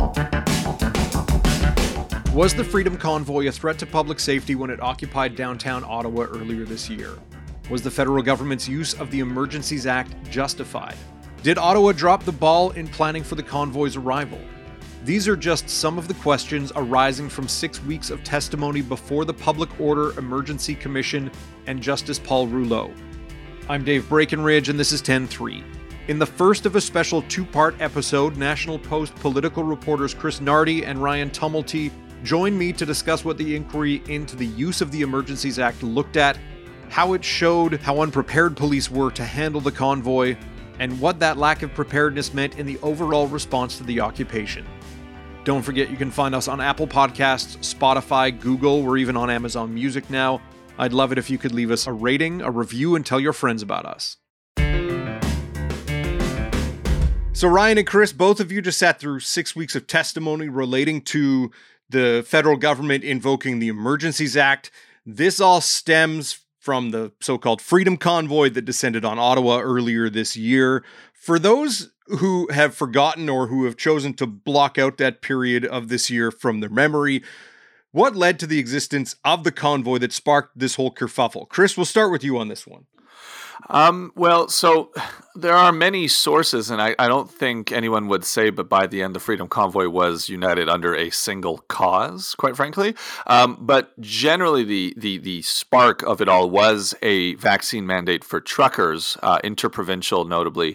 Was the Freedom Convoy a threat to public safety when it occupied downtown Ottawa earlier this year? Was the federal government's use of the Emergencies Act justified? Did Ottawa drop the ball in planning for the convoy's arrival? These are just some of the questions arising from 6 weeks of testimony before the Public Order Emergency Commission and Justice Paul Rouleau. I'm Dave Breckenridge, and this is 10-3. In the first of a special two-part episode, National Post political reporters Chris Nardi and Ryan Tumulty join me to discuss what the inquiry into the use of the Emergencies Act looked at, how it showed how unprepared police were to handle the convoy, and what that lack of preparedness meant in the overall response to the occupation. Don't forget you can find us on Apple Podcasts, Spotify, Google, we're even on Amazon Music now. I'd love it if you could leave us a rating, a review, and tell your friends about us. So Ryan and Chris, both of you just sat through 6 weeks of testimony relating to the federal government invoking the Emergencies Act. This all stems from the so-called Freedom Convoy that descended on Ottawa earlier this year. For those who have forgotten or who have chosen to block out that period of this year from their memory, what led to the existence of the convoy that sparked this whole kerfuffle? Chris, we'll start with you on this one. So there are many sources, and I don't think anyone would say, but by the end, the Freedom Convoy was united under a single cause, quite frankly. But generally, the spark of it all was a vaccine mandate for truckers, international,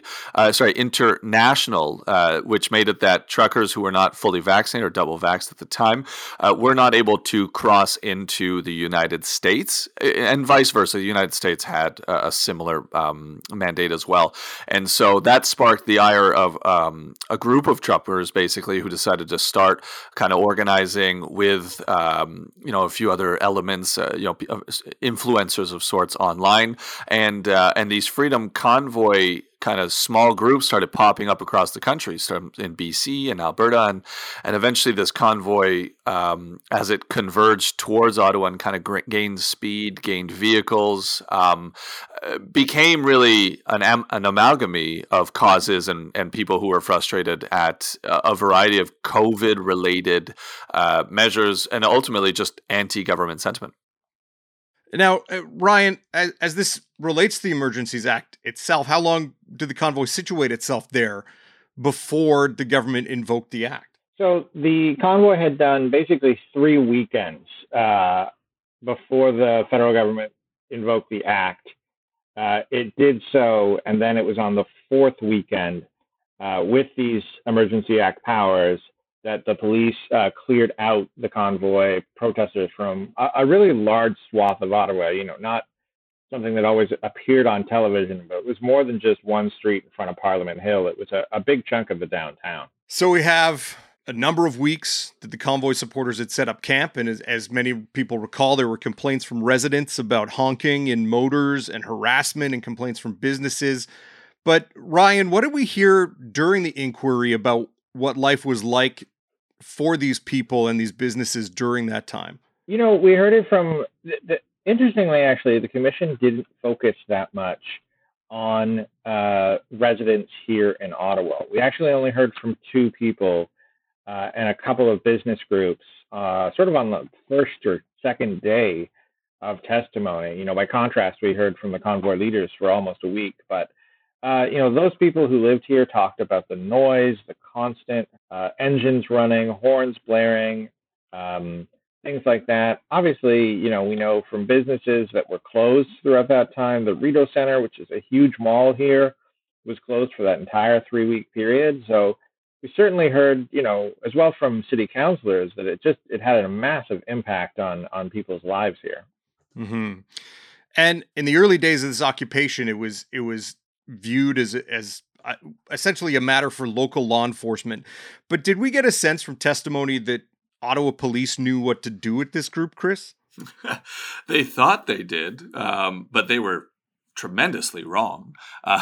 which made it that truckers who were not fully vaccinated or double vaxxed at the time were not able to cross into the United States, and vice versa. The United States had a similar mandate as well. And so that sparked the ire of a group of truckers, basically, who decided to start kind of organizing with, a few other elements, influencers of sorts online. And these Freedom Convoy kind of small groups started popping up across the country, started in BC and Alberta, and eventually this convoy, as it converged towards Ottawa and kind of gained speed, gained vehicles, became really an amalgamy of causes and people who were frustrated at a variety of COVID-related measures and ultimately just anti-government sentiment. Now, Ryan, as this relates to the Emergencies Act itself, how long did the convoy situate itself there before the government invoked the act? So the convoy had done basically 3 weekends before the federal government invoked the act. It did so, and then it was on the 4th weekend with these Emergency Act powers that the police cleared out the convoy protesters from a really large swath of Ottawa, not something that always appeared on television, but it was more than just one street in front of Parliament Hill. It was a big chunk of the downtown. So we have a number of weeks that the convoy supporters had set up camp, and as many people recall, there were complaints from residents about honking in motors and harassment and complaints from businesses. But Ryan, what did we hear during the inquiry about what life was like for these people and these businesses during that time? We heard it from, interestingly, actually, the commission didn't focus that much on residents here in Ottawa. We actually only heard from 2 people and a couple of business groups sort of on the first or second day of testimony. By contrast, we heard from the convoy leaders for almost a week, but those people who lived here talked about the noise, the constant engines running, horns blaring, things like that. Obviously, we know from businesses that were closed throughout that time. The Rideau Centre, which is a huge mall here, was closed for that entire 3-week period. So we certainly heard, as well from city councilors, that it had a massive impact on people's lives here. Mm-hmm. And in the early days of this occupation, it was viewed as essentially a matter for local law enforcement. But did we get a sense from testimony that Ottawa police knew what to do with this group, Chris? They thought they did, but they were tremendously wrong.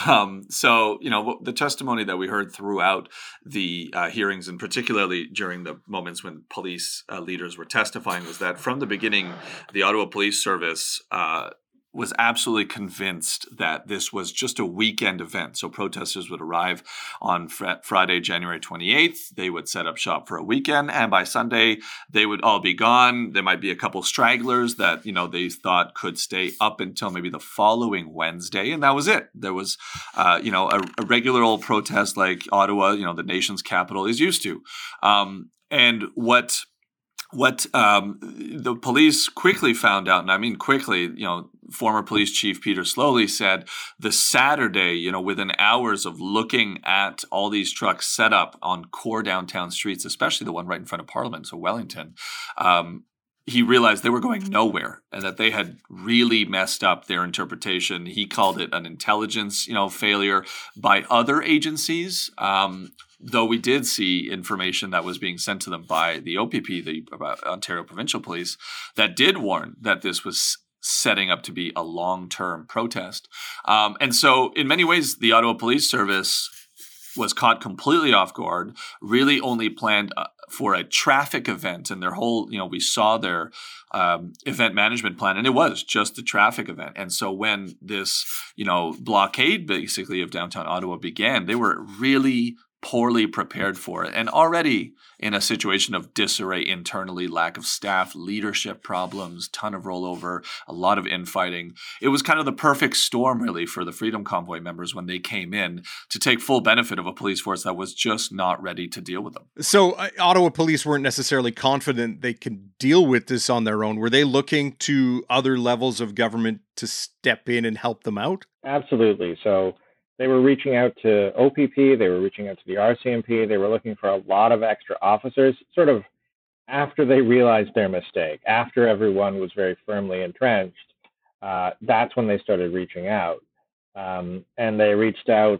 The testimony that we heard throughout the hearings, and particularly during the moments when police leaders were testifying, was that from the beginning, the Ottawa Police Service was absolutely convinced that this was just a weekend event. So protesters would arrive on Friday, January 28th. They would set up shop for a weekend. And by Sunday, they would all be gone. There might be a couple stragglers that, they thought could stay up until maybe the following Wednesday. And that was it. There was, a regular old protest like Ottawa, the nation's capital, is used to. And what the police quickly found out, and I mean quickly, former police chief Peter Sloly said the Saturday, within hours of looking at all these trucks set up on core downtown streets, especially the one right in front of Parliament, so Wellington, he realized they were going nowhere and that they had really messed up their interpretation. He called it an intelligence, failure by other agencies. Though we did see information that was being sent to them by the OPP, the Ontario Provincial Police, that did warn that this was setting up to be a long-term protest. And so in many ways, the Ottawa Police Service was caught completely off guard, really only planned for a traffic event, and their whole, we saw their event management plan, and it was just a traffic event. And so when this, blockade basically of downtown Ottawa began, they were really poorly prepared for it, and already in a situation of disarray internally, lack of staff, leadership problems, ton of rollover, a lot of infighting. It was kind of the perfect storm, really, for the Freedom Convoy members when they came in to take full benefit of a police force that was just not ready to deal with them. So Ottawa police weren't necessarily confident they could deal with this on their own. Were they looking to other levels of government to step in and help them out? Absolutely. So they were reaching out to OPP, they were reaching out to the RCMP, they were looking for a lot of extra officers, sort of after they realized their mistake, after everyone was very firmly entrenched. That's when they started reaching out. And they reached out,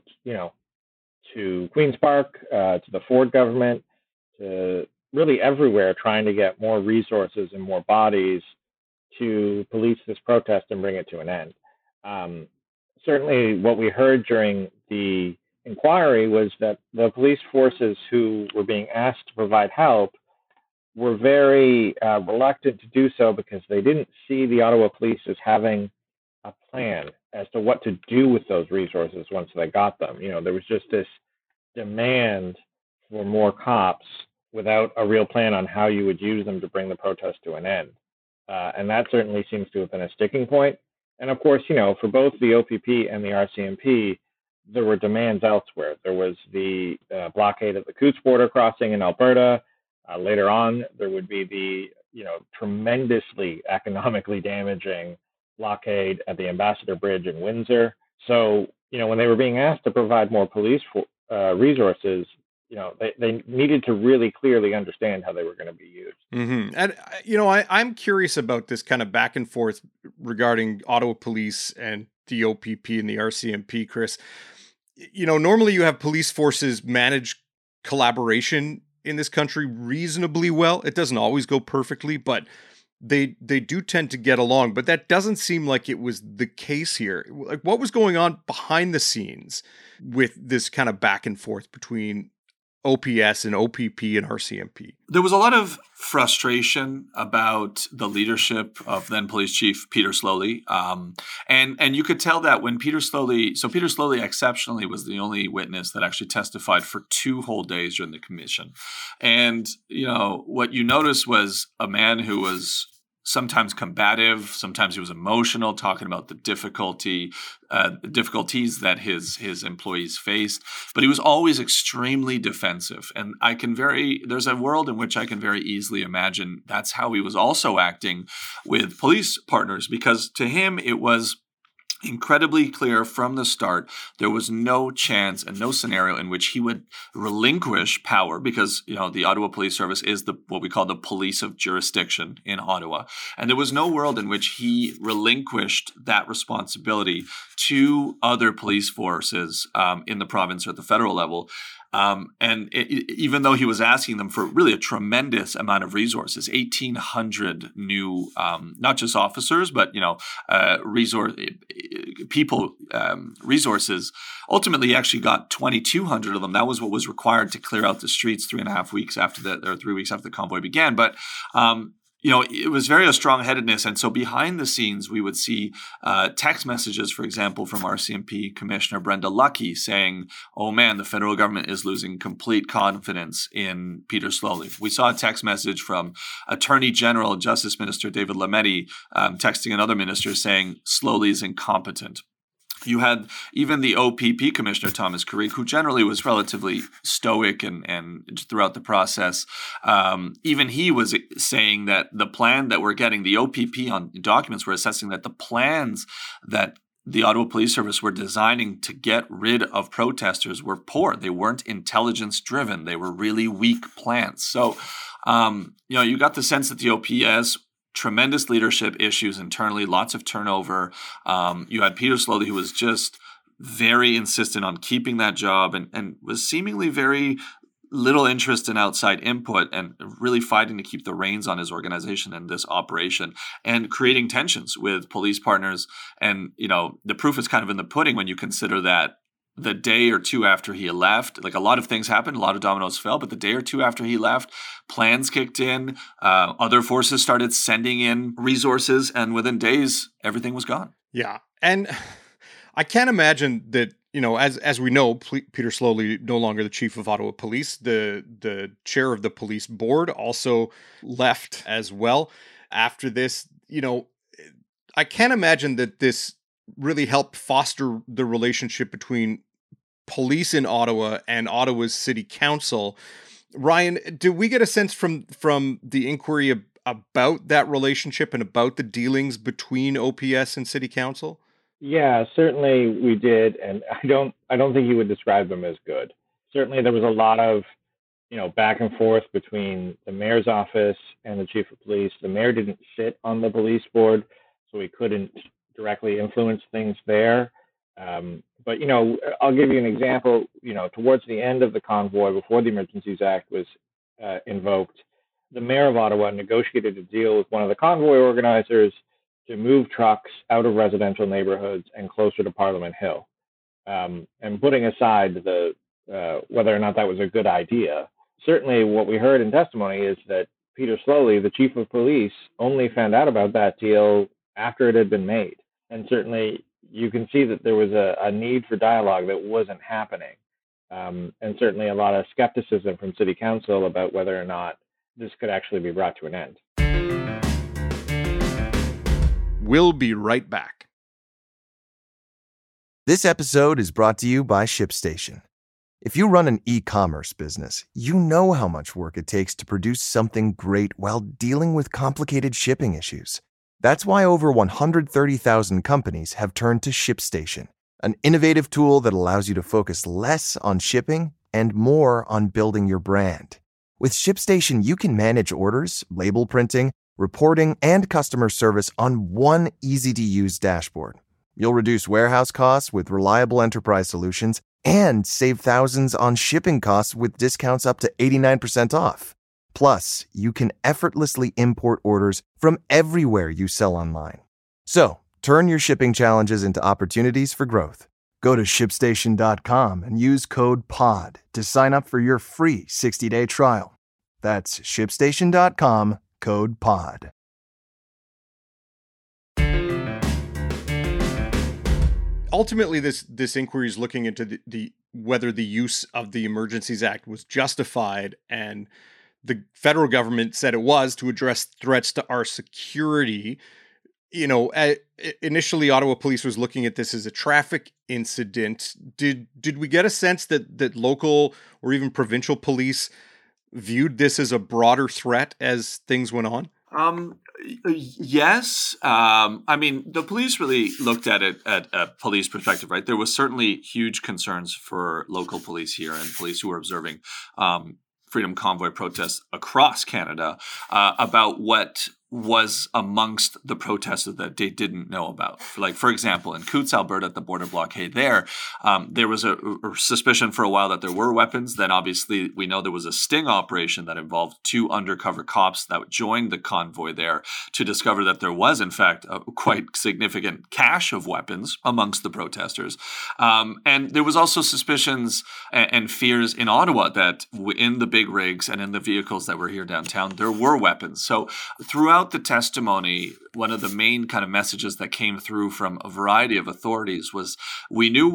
to Queen's Park, to the Ford government, to really everywhere, trying to get more resources and more bodies to police this protest and bring it to an end. Certainly what we heard during the inquiry was that the police forces who were being asked to provide help were very reluctant to do so because they didn't see the Ottawa police as having a plan as to what to do with those resources once they got them. There was just this demand for more cops without a real plan on how you would use them to bring the protest to an end. And that certainly seems to have been a sticking point. And of course, for both the OPP and the RCMP, there were demands elsewhere. There was the blockade of the Coutts border crossing in Alberta. Later on, there would be the tremendously economically damaging blockade at the Ambassador Bridge in Windsor. So, when they were being asked to provide more police resources, they needed to really clearly understand how they were going to be used. Mm-hmm. And, I'm curious about this kind of back and forth regarding Ottawa police and the OPP and the RCMP, Chris. Normally you have police forces manage collaboration in this country reasonably well. It doesn't always go perfectly, but they do tend to get along. But that doesn't seem like it was the case here. Like, what was going on behind the scenes with this kind of back and forth between OPS and OPP and RCMP? There was a lot of frustration about the leadership of then Police Chief Peter Sloly. And you could tell that when Peter Sloly exceptionally was the only witness that actually testified for 2 whole days during the commission. And, what you noticed was a man who was sometimes combative, sometimes he was emotional, talking about the difficulties that his employees faced, but he was always extremely defensive. And there's a world in which I can very easily imagine that's how he was also acting with police partners, because to him it was incredibly clear from the start there was no chance and no scenario in which he would relinquish power, because the Ottawa Police Service is what we call the police of jurisdiction in Ottawa, and there was no world in which he relinquished that responsibility to other police forces in the province or at the federal level. Even though he was asking them for really a tremendous amount of resources, 1,800 new, not just officers, but, resources, ultimately he actually got 2,200 of them. That was what was required to clear out the streets 3 weeks after the convoy began. But it was very a strong-headedness. And so behind the scenes, we would see text messages, for example, from RCMP Commissioner Brenda Lucki saying, oh man, the federal government is losing complete confidence in Peter Sloly. We saw a text message from Attorney General Justice Minister David Lametti texting another minister saying Sloly is incompetent. You had even the OPP Commissioner, Thomas Carrick, who generally was relatively stoic and throughout the process. Even he was saying that the plan that we're getting, the OPP on documents were assessing that the plans that the Ottawa Police Service were designing to get rid of protesters were poor. They weren't intelligence driven. They were really weak plans. So, you got the sense that the OPS tremendous leadership issues internally, lots of turnover. You had Peter Sloly, who was just very insistent on keeping that job and was seemingly very little interest in outside input and really fighting to keep the reins on his organization and this operation and creating tensions with police partners. And, the proof is kind of in the pudding when you consider that the day or two after he left, like a lot of things happened, a lot of dominoes fell, but the day or two after he left, plans kicked in, other forces started sending in resources, and within days, everything was gone. Yeah. And I can't imagine that, as we know, Peter Sloly no longer the chief of Ottawa Police. The chair of the police board also left as well after this. I can't imagine that this really helped foster the relationship between police in Ottawa and Ottawa's city council. Ryan, do we get a sense from the inquiry about that relationship and about the dealings between OPS and city council? Yeah, certainly we did, and I don't think you would describe them as good. Certainly there was a lot of back and forth between the mayor's office and the chief of police. The mayor didn't sit on the police board, so he couldn't directly influence things there. But I'll give you an example. Towards the end of the convoy, before the Emergencies Act was invoked, the mayor of Ottawa negotiated a deal with one of the convoy organizers to move trucks out of residential neighborhoods and closer to Parliament Hill. And putting aside the whether or not that was a good idea, certainly what we heard in testimony is that Peter Sloly, the chief of police, only found out about that deal after it had been made. And certainly you can see that there was a need for dialogue that wasn't happening. And certainly a lot of skepticism from city council about whether or not this could actually be brought to an end. We'll be right back. This episode is brought to you by ShipStation. If you run an e-commerce business, you know how much work it takes to produce something great while dealing with complicated shipping issues. That's why over 130,000 companies have turned to ShipStation, an innovative tool that allows you to focus less on shipping and more on building your brand. With ShipStation, you can manage orders, label printing, reporting, and customer service on one easy-to-use dashboard. You'll reduce warehouse costs with reliable enterprise solutions and save thousands on shipping costs with discounts up to 89% off. Plus, you can effortlessly import orders from everywhere you sell online. So, turn your shipping challenges into opportunities for growth. Go to ShipStation.com and use code POD to sign up for your free 60-day trial. That's ShipStation.com, code POD. Ultimately, this inquiry is looking into the whether the use of the Emergencies Act was justified, and the federal government said it was to address threats to our security. Initially, Ottawa Police was looking at this as a traffic incident. Did we get a sense that local or even provincial police viewed this as a broader threat as things went on? Yes. The police really looked at it at a police perspective, right? There was certainly huge concerns for local police here and police who were observing Freedom Convoy protests across Canada about what was amongst the protesters that they didn't know about. Like, for example, in Coutts, Alberta, at the border blockade there was a suspicion for a while that there were weapons. Then obviously we know there was a sting operation that involved 2 undercover cops that joined the convoy there to discover that there was, in fact, a quite significant cache of weapons amongst the protesters. And there was also suspicions and fears in Ottawa that in the big rigs and in the vehicles that were here downtown, there were weapons. So throughout the testimony, one of the main kind of messages that came through from a variety of authorities was we knew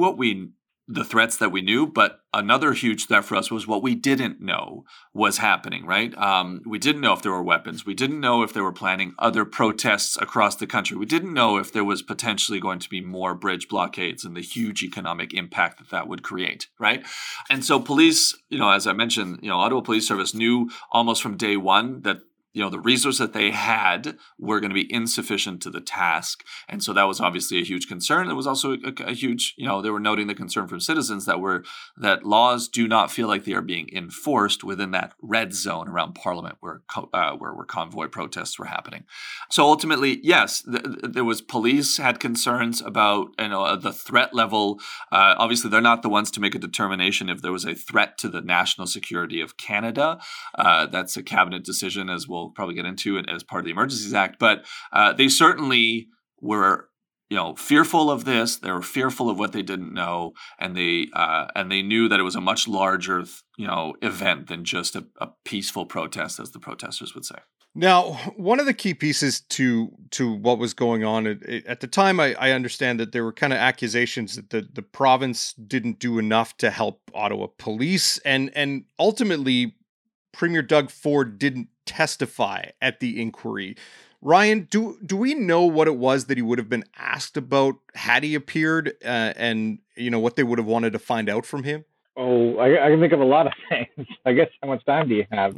the threats that we knew, but another huge threat for us was what we didn't know was happening, right? We didn't know if there were weapons. We didn't know if they were planning other protests across the country. We didn't know if there was potentially going to be more bridge blockades and the huge economic impact that would create, right? And so police, as I mentioned, Ottawa Police Service knew almost from day one that the resources that they had were going to be insufficient to the task. And so that was obviously a huge concern. It was also a huge, they were noting the concern from citizens that laws do not feel like they are being enforced within that red zone around Parliament where convoy protests were happening. So ultimately, yes, there was police had concerns about, the threat level. Obviously, they're not the ones to make a determination if there was a threat to the national security of Canada. That's a cabinet decision, as we'll probably get into it as part of the Emergencies Act, but they certainly were, fearful of this. They were fearful of what they didn't know, and they knew that it was a much larger, event than just a peaceful protest, as the protesters would say. Now, one of the key pieces to what was going on at the time, I understand that there were kind of accusations that the province didn't do enough to help Ottawa police, and ultimately, Premier Doug Ford didn't testify at the inquiry. Ryan, do we know what it was that he would have been asked about had he appeared, and what they would have wanted to find out from him? Oh, I can think of a lot of things. I guess, how much time do you have?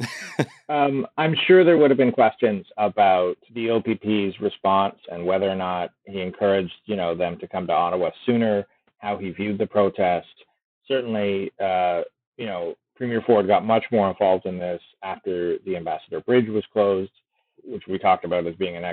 I'm sure there would have been questions about the OPP's response and whether or not he encouraged, them to come to Ottawa sooner, how he viewed the protest. Certainly, Premier Ford got much more involved in this after the Ambassador Bridge was closed, which we talked about as being an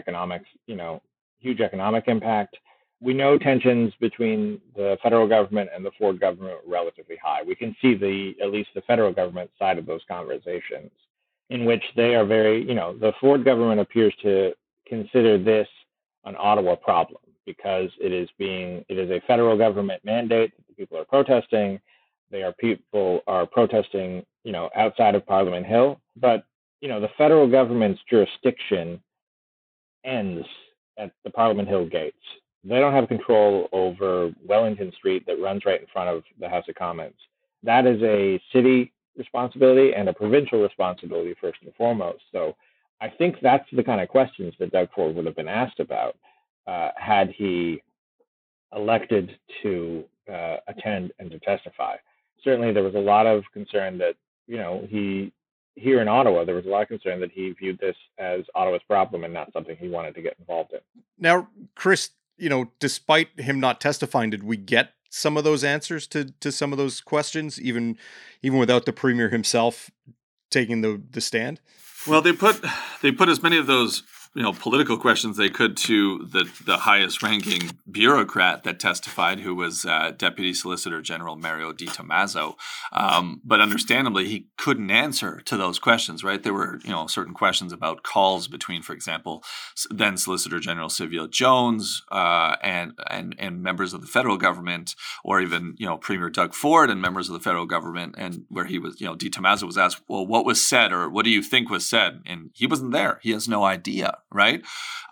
huge economic impact. We know tensions between the federal government and the Ford government were relatively high. We can see at least the federal government side of those conversations, in which they are very, the Ford government appears to consider this an Ottawa problem because it is a federal government mandate that the people are protesting. People are protesting, outside of Parliament Hill, but, the federal government's jurisdiction ends at the Parliament Hill gates. They don't have control over Wellington Street that runs right in front of the House of Commons. That is a city responsibility and a provincial responsibility first and foremost. So I think that's the kind of questions that Doug Ford would have been asked about had he elected to attend and to testify. Certainly, there was a lot of concern that, here in Ottawa, there was a lot of concern that he viewed this as Ottawa's problem and not something he wanted to get involved in. Now, Chris, despite him not testifying, did we get some of those answers to some of those questions, even without the Premier himself taking the stand? Well, they put as many of those political questions they could to the highest ranking bureaucrat that testified, who was Deputy Solicitor General Mario Di Tommaso. But understandably, he couldn't answer to those questions, right? There were, certain questions about calls between, for example, then Solicitor General Sylvia Jones and members of the federal government, or even, Premier Doug Ford and members of the federal government, and where he was, Di Tommaso was asked, well, what was said, or what do you think was said? And he wasn't there. He has no idea. Right.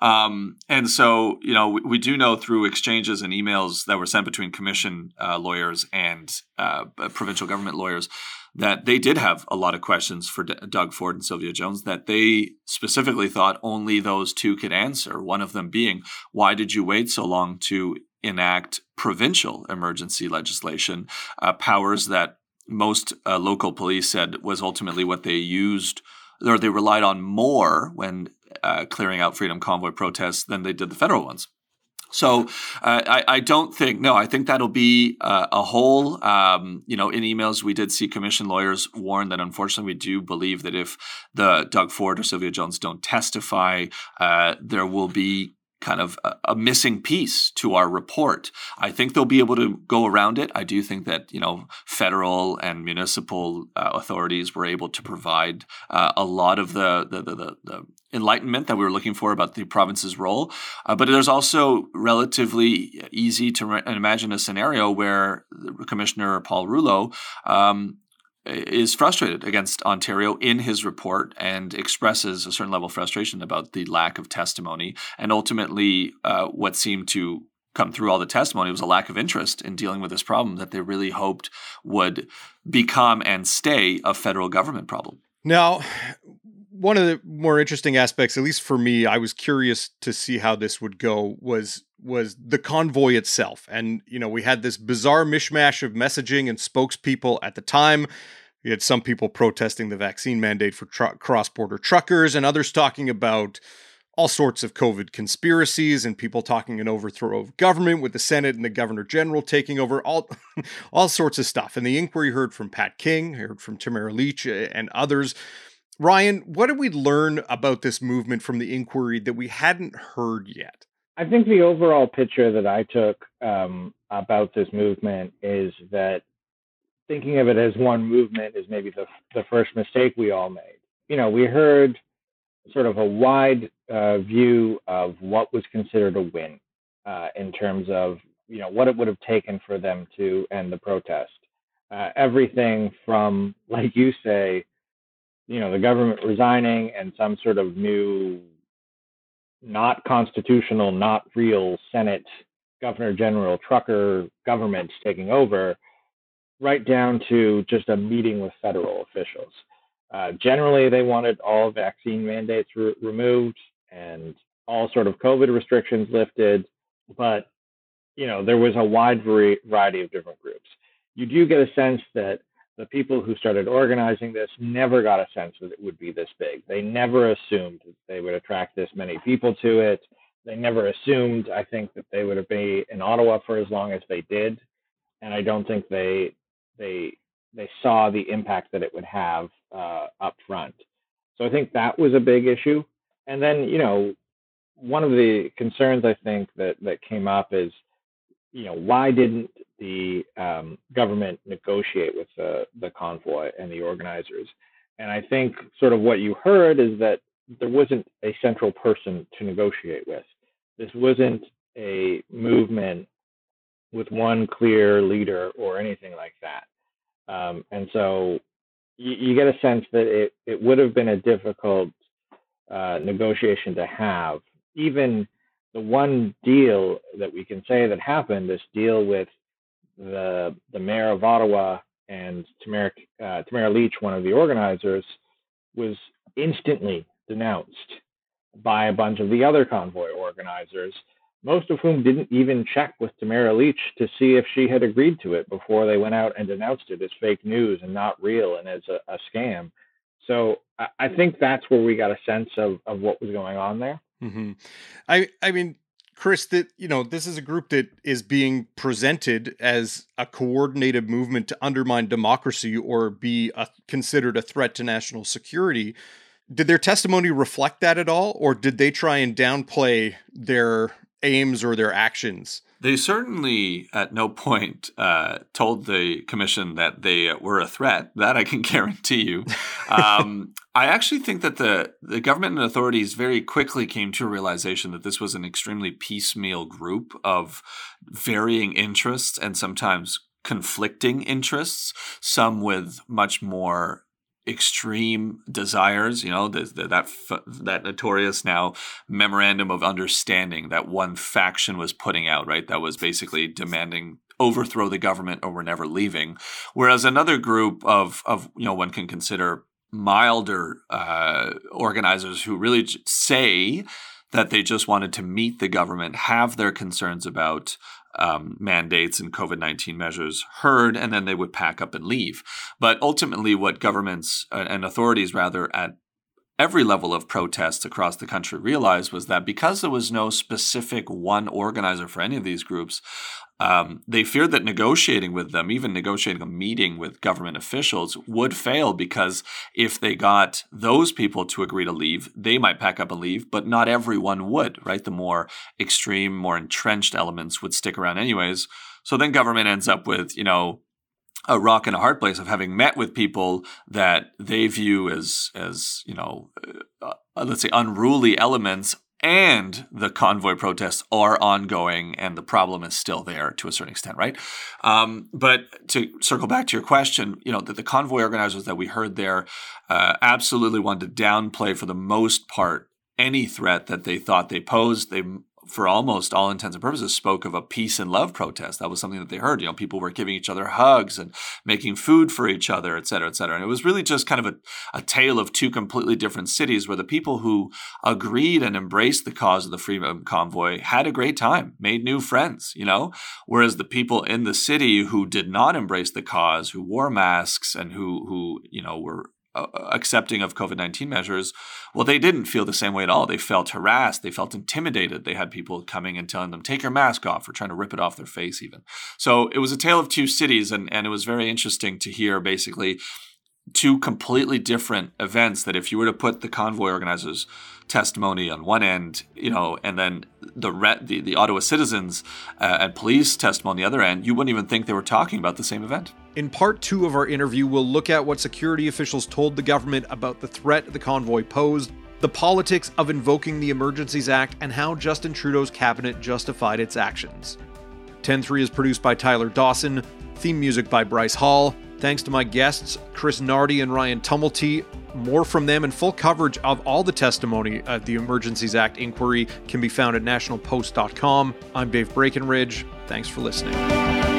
And so, we do know through exchanges and emails that were sent between commission lawyers and provincial government lawyers that they did have a lot of questions for Doug Ford and Sylvia Jones that they specifically thought only those two could answer. One of them being, why did you wait so long to enact provincial emergency legislation, powers that most local police said was ultimately what they used, or they relied on more when clearing out Freedom Convoy protests than they did the federal ones. So I don't think, no, I think that'll be a whole, in emails we did see commission lawyers warn that unfortunately we do believe that if the Doug Ford or Sylvia Jones don't testify, there will be kind of a missing piece to our report. I think they'll be able to go around it. I do think that, federal and municipal authorities were able to provide a lot of the enlightenment that we were looking for about the province's role. But there's also relatively easy to imagine a scenario where Commissioner Paul Rouleau is frustrated against Ontario in his report and expresses a certain level of frustration about the lack of testimony. And ultimately, what seemed to come through all the testimony was a lack of interest in dealing with this problem that they really hoped would become and stay a federal government problem. Now, one of the more interesting aspects, at least for me, I was curious to see how this would go, was the convoy itself. And, we had this bizarre mishmash of messaging and spokespeople at the time. We had some people protesting the vaccine mandate for cross-border truckers and others talking about all sorts of COVID conspiracies and people talking an overthrow of government with the Senate and the Governor General taking over, all sorts of stuff. And the inquiry heard from Pat King, heard from Tamara Lich and others. Ryan, what did we learn about this movement from the inquiry that we hadn't heard yet? I think the overall picture that I took about this movement is that thinking of it as one movement is maybe the first mistake we all made. We heard sort of a wide view of what was considered a win in terms of, what it would have taken for them to end the protest. Everything from, like you say, the government resigning and some sort of new, not constitutional, not real Senate, Governor General, trucker government taking over, right down to just a meeting with federal officials. Generally, they wanted all vaccine mandates removed and all sort of COVID restrictions lifted, but there was a wide variety of different groups. You do get a sense that the people who started organizing this never got a sense that it would be this big. They never assumed that they would attract this many people to it. They never assumed, I think, that they would be in Ottawa for as long as they did, and I don't think they saw the impact that it would have up front. So I think that was a big issue. And then, one of the concerns I think that came up is, why didn't the government negotiate with the convoy and the organizers? And I think sort of what you heard is that there wasn't a central person to negotiate with. This wasn't a movement with one clear leader or anything like that. And so you get a sense that it would have been a difficult negotiation to have. Even the one deal that we can say that happened, this deal with the mayor of Ottawa and Tamara Lich, one of the organizers, was instantly denounced by a bunch of the other convoy organizers, most of whom didn't even check with Tamara Lich to see if she had agreed to it before they went out and denounced it as fake news and not real and as a scam. So I think that's where we got a sense of what was going on there. Mm-hmm. I mean, Chris, that this is a group that is being presented as a coordinated movement to undermine democracy or be considered a threat to national security. Did their testimony reflect that at all, or did they try and downplay their aims or their actions? They certainly at no point told the commission that they were a threat. That I can guarantee you. I actually think that the government and authorities very quickly came to a realization that this was an extremely piecemeal group of varying interests and sometimes conflicting interests, some with much more extreme desires, that notorious now memorandum of understanding that one faction was putting out, right? That was basically demanding overthrow the government or we're never leaving. Whereas another group of one can consider milder organizers who really say that they just wanted to meet the government, have their concerns about mandates and COVID-19 measures heard, and then they would pack up and leave. But ultimately what governments and authorities rather at every level of protests across the country realized was that because there was no specific one organizer for any of these groups, they feared that negotiating with them, even negotiating a meeting with government officials, would fail because if they got those people to agree to leave, they might pack up and leave, but not everyone would, right? The more extreme, more entrenched elements would stick around anyways. So then government ends up with, a rock and a hard place of having met with people that they view as let's say, unruly elements, and the convoy protests are ongoing and the problem is still there to a certain extent, right? But to circle back to your question, the convoy organizers that we heard there absolutely wanted to downplay, for the most part, any threat that they thought they posed. They, for almost all intents and purposes, spoke of a peace and love protest. That was something that they heard. People were giving each other hugs and making food for each other, et cetera, et cetera. And it was really just kind of a tale of two completely different cities where the people who agreed and embraced the cause of the Freedom Convoy had a great time, made new friends, whereas the people in the city who did not embrace the cause, who wore masks and who were accepting of COVID-19 measures, well, they didn't feel the same way at all. They felt harassed. They felt intimidated. They had people coming and telling them, take your mask off, or trying to rip it off their face even. So it was a tale of two cities, and it was very interesting to hear basically two completely different events that if you were to put the convoy organizers' testimony on one end, and then the Ottawa citizens and police testimony on the other end, you wouldn't even think they were talking about the same event. In part 2 of our interview, we'll look at what security officials told the government about the threat the convoy posed, the politics of invoking the Emergencies Act, and how Justin Trudeau's cabinet justified its actions. 10-3 is produced by Tyler Dawson, theme music by Bryce Hall. Thanks to my guests, Chris Nardi and Ryan Tumulty. More from them and full coverage of all the testimony at the Emergencies Act inquiry can be found at nationalpost.com. I'm Dave Breckenridge. Thanks for listening.